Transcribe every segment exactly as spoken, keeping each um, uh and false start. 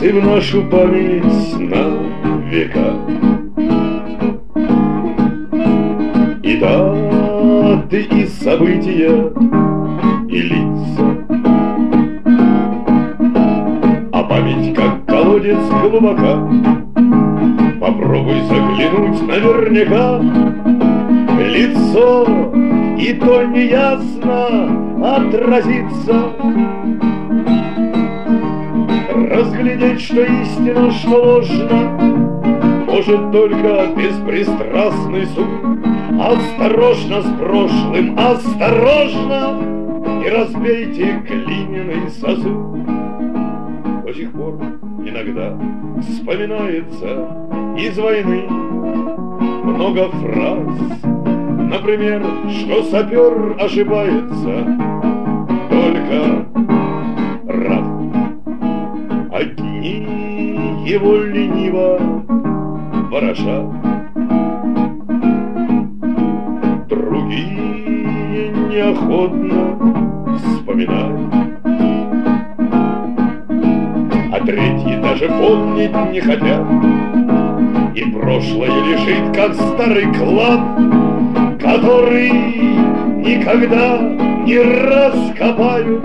ты в нашу память на века. И даты, и события, и лица, а память, как колодец, глубока. Попробуй заглянуть наверняка. Лицо и то неясно отразится. Разглядеть, что истина, что ложно, может только беспристрастный суд. Осторожно с прошлым, осторожно, и разбейте глиняный сосуд. До сих пор иногда вспоминается из войны много фраз. Например, что сапер ошибается только раз. Одни его лениво ворошат, другие неохотно вспоминают, а третьи даже помнить не хотят. И прошлое лежит, как старый клад, который никогда не раскопают.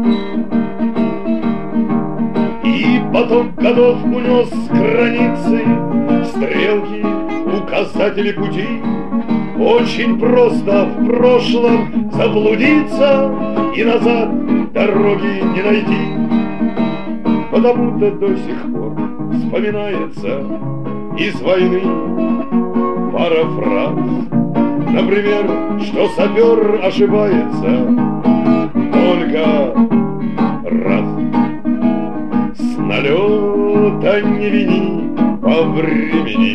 И поток годов унес с границы стрелки, указатели пути. Очень просто в прошлом заблудиться и назад дороги не найти. Потому-то до сих пор вспоминается из войны пара фраз. Например, что сапер ошибается только раз. С налета не вини по времени.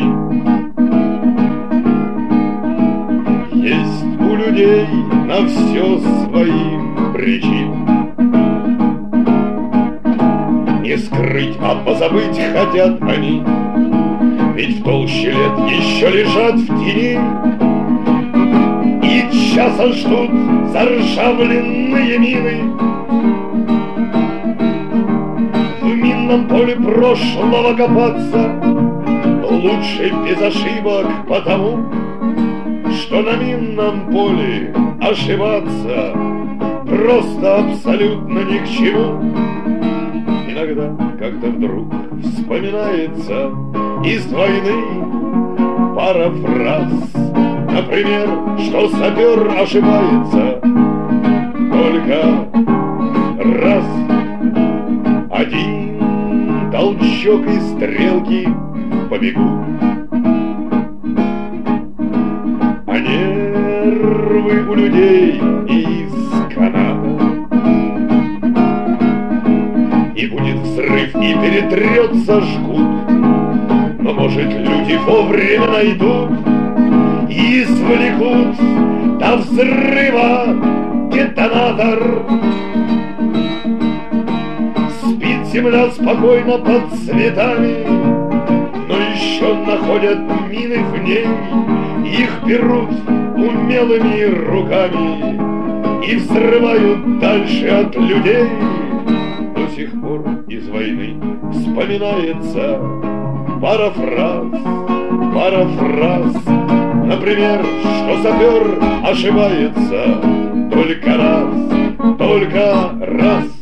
Есть у людей на все свои причины. Не скрыть, а позабыть хотят они, ведь в толще лет еще лежат в тени. И часа ждут заржавленные мины. В минном поле прошлого копаться лучше без ошибок, потому что на минном поле ошибаться просто абсолютно ни к чему. Иногда как-то вдруг вспоминается из войны пара фраз. Например, что сапер ошибается только раз. Один толчок и стрелки побегут, а нервы у людей из каната. И будет взрыв, и перетрется жгут, но, может, люди вовремя найдут и извлекут до взрыва детонатор. Спит земля спокойно под цветами, но еще находят мины в ней. Их берут умелыми руками и взрывают дальше от людей. До сих пор из войны вспоминается пара фраз, пара фраз. Например, что сапер ошибается только раз, только раз.